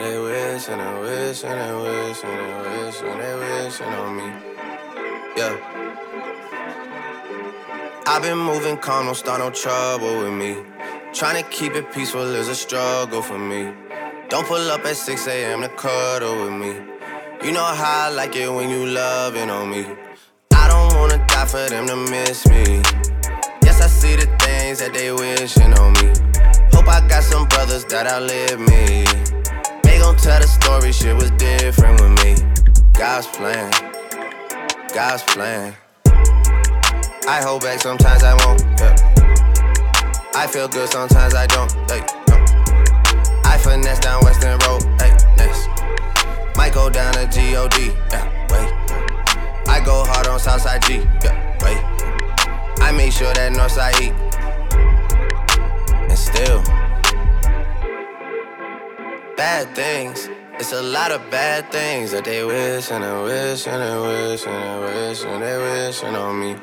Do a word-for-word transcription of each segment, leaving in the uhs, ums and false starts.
they wishing and wishing and wishing and wishing they wishing on me. Yeah. I've been moving calm, don't start no trouble with me. Trying to keep it peaceful is a struggle for me. Don't pull up at six a.m. to cuddle with me. You know how I like it when you loving on me. I don't wanna die for them to miss me. Yes, I see the things that they wishing on me. Hope I got some brothers that outlive me. They gon' tell the story, shit was different with me. God's plan, God's plan. I hold back, sometimes I won't, yeah. I feel good, sometimes I don't, hey, no. I finesse down Western Road, hey, next. Might go down to G O D, yeah, wait. I go hard on Southside G, yeah, wait. I make sure that Northside eat. And still, bad things. It's a lot of bad things that they wishing and wishing and wishing and wishing they wishing on me.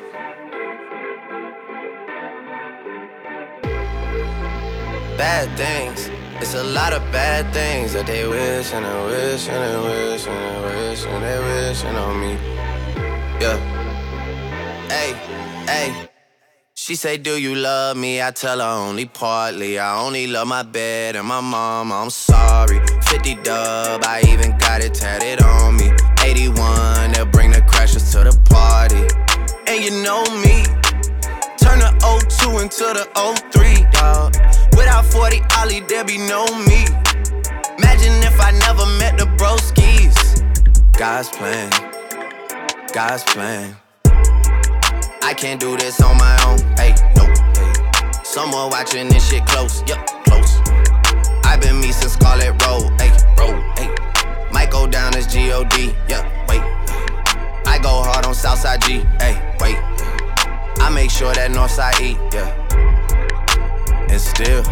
Bad things. It's a lot of bad things that they wishing and wishing and wishing and wishing they wishing on me. Yeah. Hey, hey. She say, do you love me? I tell her only partly. I only love my bed and my mama, I'm sorry. fifty dub, I even got it tatted on me. eighty-one, they'll bring the crashers to the party. And you know me, turn the oh two into the oh three, dawg. Without forty Ollie, there be no me. Imagine if I never met the broskies. God's plan, God's plan. I can't do this on my own, hey, nope, hey. Someone watching this shit close, yup, close. I've been me since Scarlet Road, hey, road, hey. Might go down as G O D, yeah, wait. I go hard on Southside G, hey, wait. I make sure that Northside eat, yeah. And still,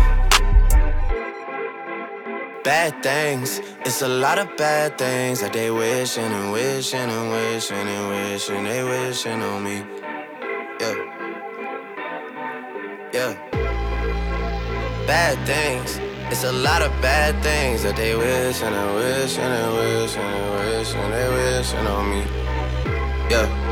bad things. It's a lot of bad things that they wishing and wishing and wishing and wishing they wishing on me. Yeah, yeah. Bad things. It's a lot of bad things that they wishing and wishing and wishing and wishing they wishing on me. Yeah.